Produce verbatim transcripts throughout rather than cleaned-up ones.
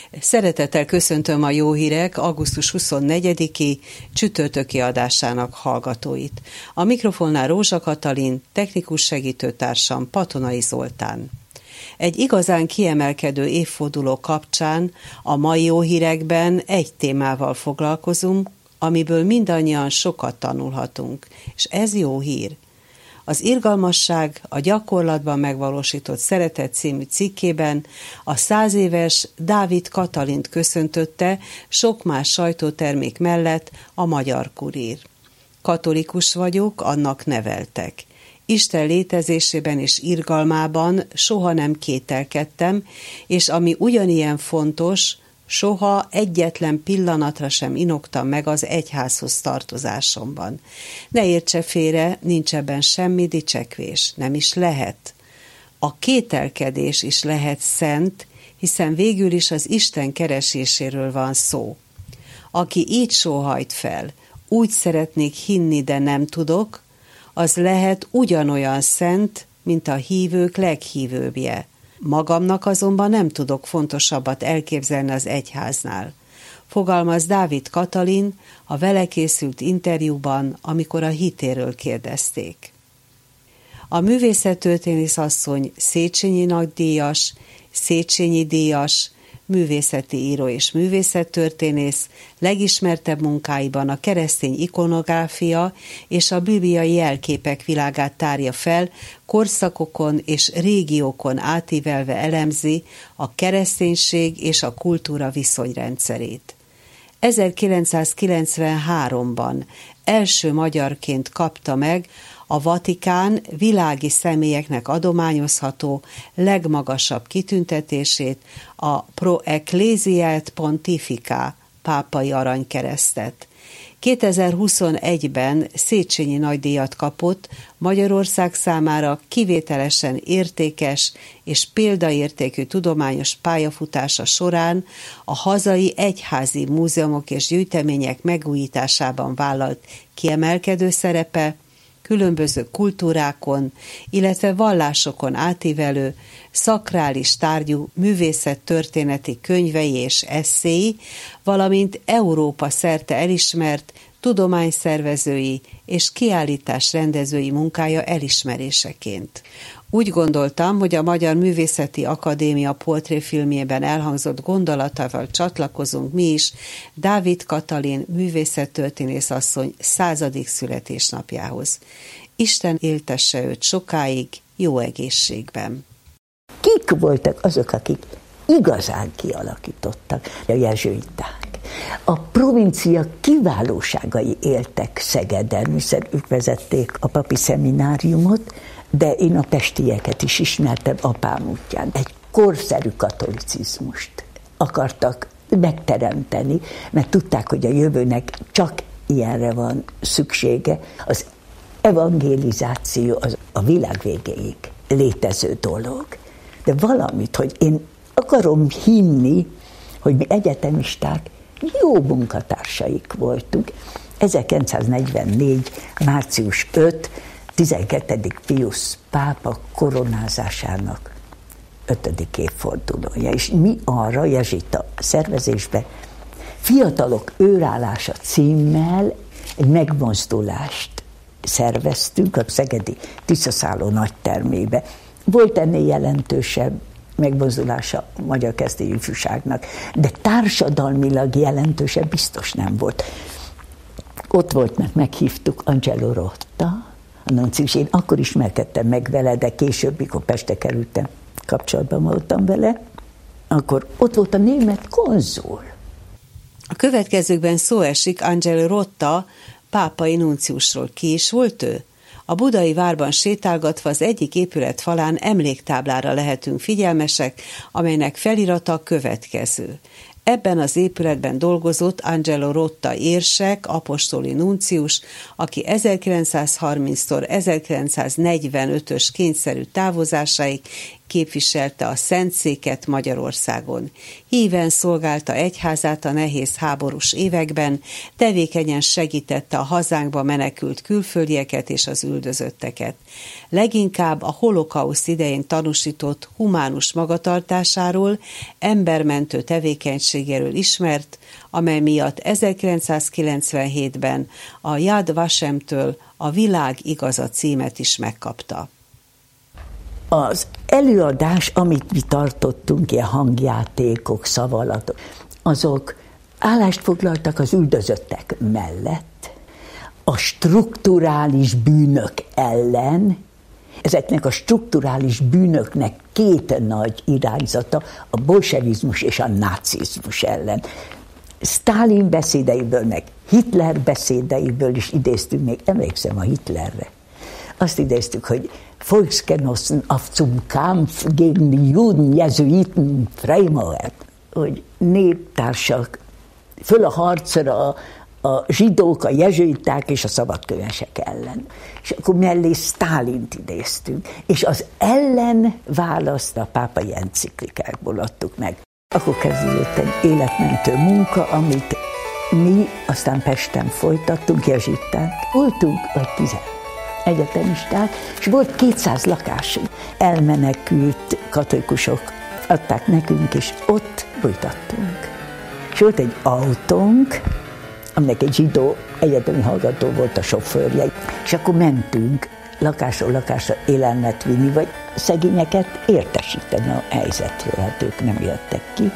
Szeretettel köszöntöm a Jó Hírek augusztus huszonnegyediki csütörtöki adásának hallgatóit. A mikrofonnál Rózsa Katalin, technikus segítőtársam Patonai Zoltán. Egy igazán kiemelkedő évforduló kapcsán a mai Jó Hírekben egy témával foglalkozunk, amiből mindannyian sokat tanulhatunk, és ez jó hír. Az Irgalmasság a gyakorlatban megvalósított szeretet című cikkében a száz éves Dávid Katalint köszöntötte sok más sajtótermék mellett a Magyar Kurír. Katolikus vagyok, annak neveltek. Isten létezésében és irgalmában soha nem kételkedtem, és ami ugyanilyen fontos, soha egyetlen pillanatra sem inoktam meg az egyházhoz tartozásomban. Ne értse félre, nincs ebben semmi dicsekvés, nem is lehet. A kételkedés is lehet szent, hiszen végül is az Isten kereséséről van szó. Aki így sóhajt fel, úgy szeretnék hinni, de nem tudok, az lehet ugyanolyan szent, mint a hívők leghívőbbje. Magamnak azonban nem tudok fontosabbat elképzelni az egyháznál. Fogalmaz Dávid Katalin a vele készült interjúban, amikor a hitéről kérdezték. A művészettörténész asszony Széchenyi nagydíjas, Széchenyi díjas, művészeti író és művészettörténész, legismertebb munkáiban a keresztény ikonográfia és a bibliai jelképek világát tárja fel, korszakokon és régiókon átívelve elemzi a kereszténység és a kultúra viszonyrendszerét. ezerkilencszázkilencvenháromban első magyarként kapta meg a Vatikán világi személyeknek adományozható legmagasabb kitüntetését, a Pro Ecclesiae Pontifica pápai aranykeresztet. kétezer-huszonegyben Széchenyi nagydíjat kapott, Magyarország számára kivételesen értékes és példaértékű tudományos pályafutása során a hazai egyházi múzeumok és gyűjtemények megújításában vállalt kiemelkedő szerepe, különböző kultúrákon, illetve vallásokon átívelő, szakrális tárgyú művészettörténeti könyvei és esszéi, valamint Európa szerte elismert tudományszervezői és kiállításrendezői munkája elismeréseként. Úgy gondoltam, hogy a Magyar Művészeti Akadémia portréfilmjében elhangzott gondolatával csatlakozunk mi is Dávid Katalin művészettörténész asszony századik születésnapjához. Isten éltesse őt sokáig, jó egészségben. Kik voltak azok, akik igazán kialakítottak? A jezsuiták. A provincia kiválóságai éltek Szegeden, hiszen ők vezették a papi szemináriumot, de én a pestieket is ismertem apám útján. Egy korszerű katolicizmust akartak megteremteni, mert tudták, hogy a jövőnek csak ilyenre van szüksége. Az evangelizáció az a világ végéig létező dolog. De valamit, hogy én akarom hinni, hogy mi egyetemisták jó munkatársaik voltunk. ezerkilencszáznegyvennégy. március ötödike tizenkettedik Piusz pápa koronázásának ötödik évfordulója, és mi arra jezsuita szervezésbe Fiatalok őrállása címmel egy megmozdulást szerveztünk a szegedi Tiszaszálló nagytermébe. Volt ennél jelentősebb megmozdulása a magyar keresztény ifjúságnak, de társadalmilag jelentősebb biztos nem volt. Ott volt, mert meghívtuk Angelo Rotta, a nuncius, én akkor ismerkedtem meg vele, de később, mikor Pestre kerültem, kapcsolatban voltam vele, akkor ott volt a német konzul. A következőkben szó esik Angelo Rotta pápai nunciusról. Ki is volt ő? A budai várban sétálgatva az egyik épület falán emléktáblára lehetünk figyelmesek, amelynek felirata a következő. Ebben az épületben dolgozott Angelo Rotta érsek, apostoli nuncius, aki ezerkilencszázharminctól ezerkilencszáznegyvenötös kényszerű távozásáig képviselte a Szentszéket Magyarországon. Híven szolgálta egyházát a nehéz háborús években, tevékenyen segítette a hazánkba menekült külföldieket és az üldözötteket. Leginkább a holokauszt idején tanúsított humánus magatartásáról, embermentő tevékenységéről ismert, amely miatt ezerkilencszázkilencvenhétben a Yad Vashemtől a Világ igaza címet is megkapta. Az előadás, amit mi tartottunk, ilyen hangjátékok, szavalatok, azok állást foglaltak az üldözöttek mellett, a strukturális bűnök ellen. Ezeknek a strukturális bűnöknek két nagy irányzata, a bolsevizmus és a nácizmus ellen. Sztálin beszédeiből, meg Hitler beszédeiből is idéztünk, még emlékszem a Hitlerre. Azt idéztük, hogy Volksgenossen auf zum Kampf gegen die Juden, Jesuiten, Freimauer, hogy néptársak, föl a harcra a, a zsidók, a jezsuiták és a szabadkövesek ellen. És akkor mellé Sztálint idéztünk, és az ellen választ a pápai enciklikákból adtuk meg. Akkor kezdődött egy életmentő munka, amit mi aztán Pesten folytattunk, jezsuiták. Voltunk, vagy tizen egyetemisták, és volt kétszáz lakásunk. Elmenekült katolikusok adták nekünk, és ott folytattunk. És volt egy autónk, aminek egy zsidó egyetemi hallgató volt a sofőrje, és akkor mentünk lakásról lakásra élelmet vinni, vagy szegényeket értesíteni a helyzetről, hát ők nem jöttek ki.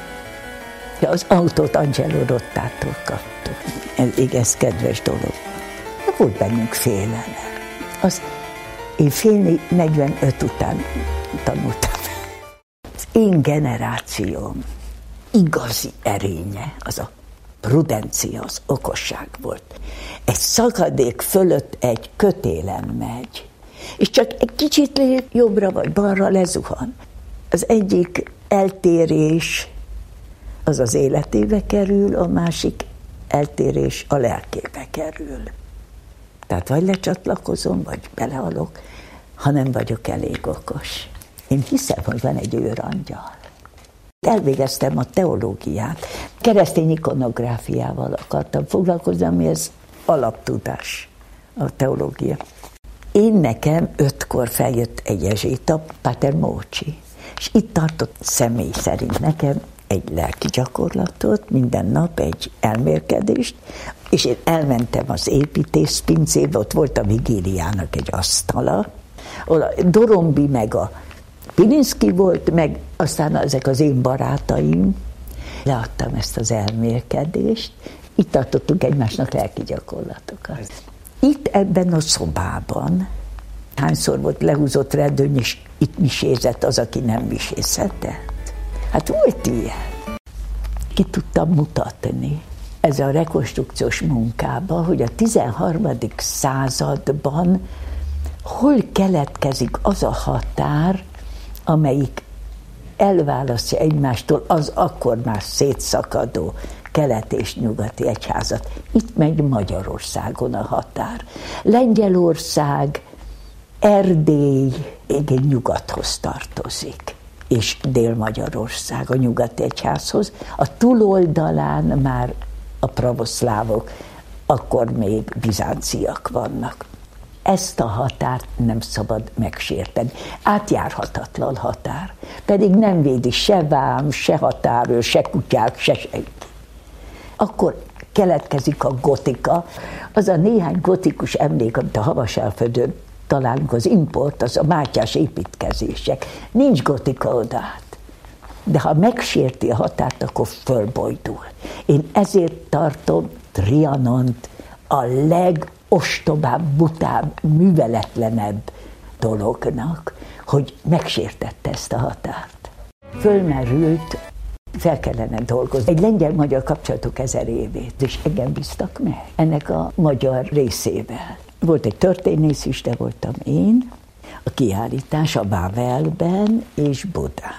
Az autót Angelo Rottától kaptuk. Ez, ez kedves dolog. Volt bennünk félelem. Az, én fél negyvenöt után tanultam. Az én generációm igazi erénye, az a prudencia, az okosság volt. Egy szakadék fölött egy kötélen megy, és csak egy kicsit lép jobbra vagy balra lezuhan. Az egyik eltérés az az életébe kerül, a másik eltérés a lelkébe kerül. Tehát vagy lecsatlakozom, vagy belehalok, ha nem vagyok elég okos. Én hiszem, hogy van egy őrangyal. Elvégeztem a teológiát, keresztény ikonográfiával akartam foglalkozni, ami ez alaptudás, a teológia. Én nekem ötkor feljött egy jezsuita, Pater Mócsi, és itt tartott személy szerint nekem egy lelki gyakorlatot, minden nap egy elmélkedést, és én elmentem az építészpincébe, ott volt a vigíliának egy asztala, ahol a Dorombi meg a Pilinszki volt, meg aztán ezek az én barátaim. Leadtam ezt az elmélkedést, itt tartottunk egymásnak lelki gyakorlatokat. Itt ebben a szobában hányszor volt lehúzott redőny, és itt misézett az, aki nem misézhetett. Hát volt ilyen. Ki tudtam mutatni ez a rekonstrukciós munkában, hogy a tizenharmadik században hol keletkezik az a határ, amelyik elválasztja egymástól az akkor már szétszakadó kelet és nyugati egyházat. Itt megy Magyarországon a határ. Lengyelország, Erdély igen nyugathoz tartozik, és Dél-Magyarország a nyugati egyházhoz. A túloldalán már a pravoszlávok, akkor még bizánciak vannak. Ezt a határt nem szabad megsérteni. Átjárhatatlan határ. Pedig nem védi se vám, se határőr, se kutyák, se senki. Akkor keletkezik a gotika. Az a néhány gotikus emlék, amit a Havasalföldön találunk, az import, az a Mátyás építkezések. Nincs gotika odát. De ha megsérti a határt, akkor fölbojdul. Én ezért tartom Trianont a legostobább, butább, műveletlenebb dolognak, hogy megsértette ezt a határt. Fölmerült, fel kellene dolgozni egy lengyel-magyar kapcsolatok ezer évét, és engem bíztak meg ennek a magyar részével. Volt egy történész is, de voltam én, a kiállítás a Wawelben és Budán.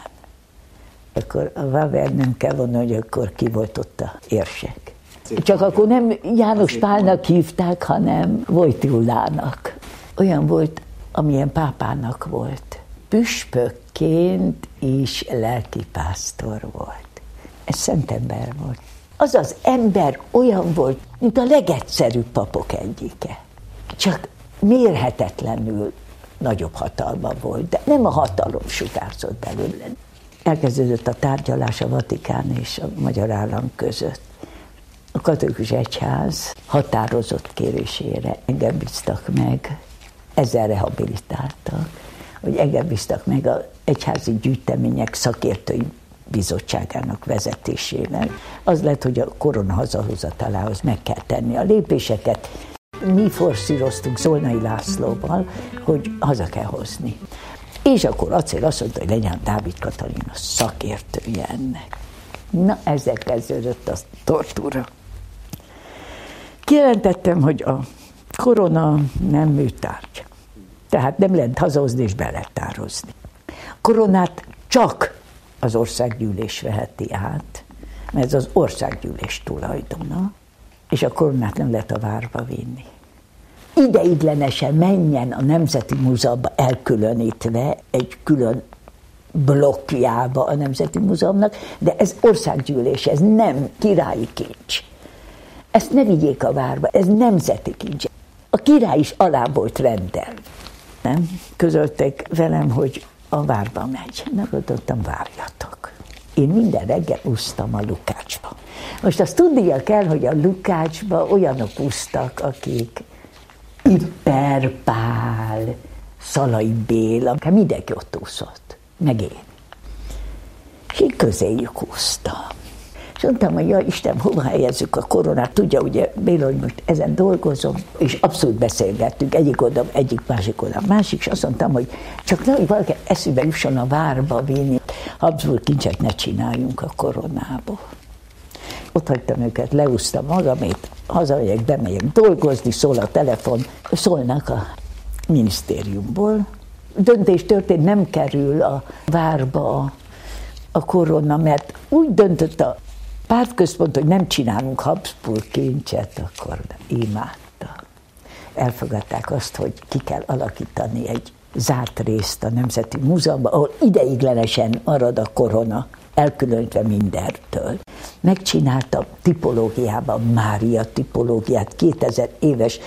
Akkor a Wawel nem kell volna, hogy akkor ki volt ott a érsek. Csak akkor nem János Pálnak hívták, hanem Wojtylának. Olyan volt, amilyen pápának volt. Püspökké papként is lelkipásztor volt. Ez Szentember volt. Az az ember olyan volt, mint a legegyszerűbb papok egyike. Csak mérhetetlenül nagyobb hatalma volt, de nem a hatalom sugárzott belőle. Elkezdődött a tárgyalás a Vatikán és a magyar állam között. A katolikus egyház határozott kérésére engem bíztak meg, ezzel rehabilitáltak, hogy engem bíztak meg az egyházi gyűjtemények szakértői bizottságának vezetésével. Az lett, hogy a korona hazahozatalához meg kell tenni a lépéseket. Mi forszíroztunk Zolnai Lászlóval, hogy haza kell hozni. És akkor Acél azt mondta, hogy legyen Dávid Katalin a szakértője ennek. Na, ezzel kezdődött a tortúra. Kijelentettem, hogy a korona nem műtárgy. Tehát nem lehet hazahozni és belettározni. A koronát csak az országgyűlés veheti át, mert ez az országgyűlés tulajdona, és a koronát nem lehet a várba vinni. Ideiglenesen menjen a Nemzeti Múzeumba elkülönítve egy külön blokkjába a Nemzeti Múzeumnak, de ez országgyűlés, ez nem királyi kincs. Ezt ne vigyék a várba, ez nemzeti kincs. A király is alá volt rendelve. Nem? Közölték velem, hogy a várba megy. Megoldottam, várjatok. Én minden reggel úsztam a Lukácsba. Most azt tudnia kell, hogy a Lukácsba olyanok úsztak, akik Ipper Pál, Szalai Béla, mindenki ott úszott, meg én. És én közéjük úsztam. És mondtam, hogy ja, Isten, hova helyezzük a koronát? Tudja, ugye Béla, hogy most ezen dolgozom, és abszolút beszélgettünk, egyik oldalon, egyik másik oldalon, másik, és azt mondtam, hogy csak nehogy valaki eszébe jusson a várba vinni, Habsburg kincset ne csináljunk a koronából. Ott hagytam őket, leúztam magamét, hazamegyek, bemegyek dolgozni, szól a telefon, szólnak a minisztériumból. Döntés történt, nem kerül a várba a korona, mert úgy döntött a pártközpont, hogy nem csinálunk Habsburg kincset, akkor imádta. Elfogadták azt, hogy ki kell alakítani egy zárt részt a Nemzeti Múzeumban, ahol ideiglenesen marad a korona, elkülönítve mindentől. Megcsináltam tipológiában, Mária tipológiát, kétezer éves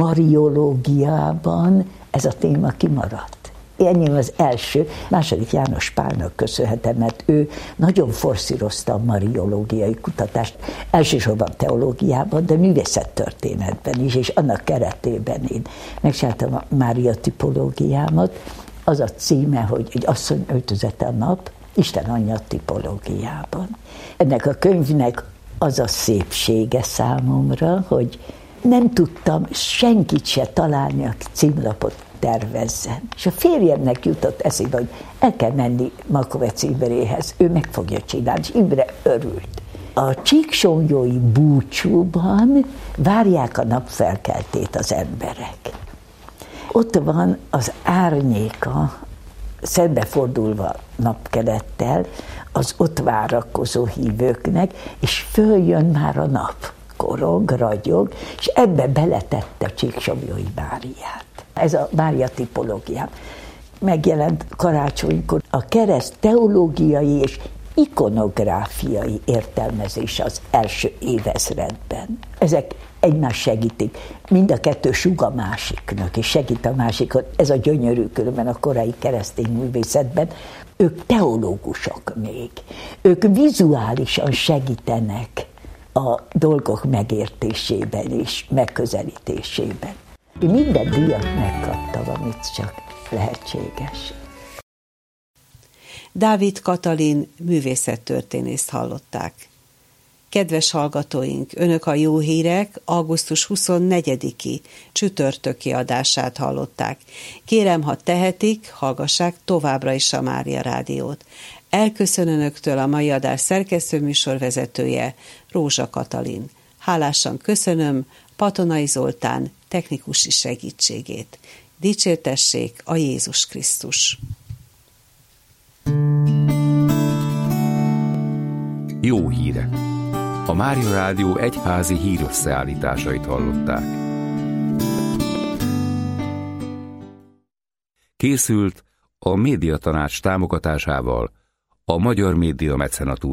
mariológiában ez a téma kimaradt. Ennyi az első, második János Pálnak köszönhetem, mert ő nagyon forszírozta a mariológiai kutatást, elsősorban teológiában, de művészettörténetben is, és annak keretében én megcsináltam a Mária tipológiámat. Az a címe, hogy egy asszony öltözete a nap, Isten anyja tipológiában. Ennek a könyvnek az a szépsége számomra, hogy nem tudtam senkit se találni, aki címlapot tervezzen. És a férjemnek jutott eszébe, hogy el kell menni Makovec Imréhez, ő meg fogja csinálni, és Imre örült. A csíksomlyói búcsúban várják a napfelkeltét az emberek. Ott van az árnyéka, szembefordulva napkelettel az ott várakozó hívőknek, és följön már a nap, korong, ragyog, és ebbe beletette Csíksomlyói Máriát. Ez a Mária tipológia. Megjelent karácsonykor a kereszt teológiai és ikonográfiai értelmezése az első évezredben. Ezek egymást segítik. Mind a kettő sug a másiknak, és segít a másikot. Ez a gyönyörű különben a korai keresztény művészetben. Ők teológusok még. Ők vizuálisan segítenek a dolgok megértésében és megközelítésében. Én minden díjat megkaptam, amit csak lehetséges. Dávid Katalin művészettörténészt hallották. Kedves hallgatóink, Önök a Jó Hírek augusztus huszonnegyediki csütörtöki adását hallották. Kérem, ha tehetik, hallgassák továbbra is a Mária Rádiót. Elköszön Önöktől a mai adás szerkesztőműsorvezetője, Rózsa Katalin. Hálásan köszönöm Patonai Zoltán technikusi segítségét. Dicsértessék a Jézus Krisztus! Jó hírek! A Mária Rádió egyházi hírösszeállításait hallották. Készült A Médiatanács támogatásával a Magyar Média Mecenatúra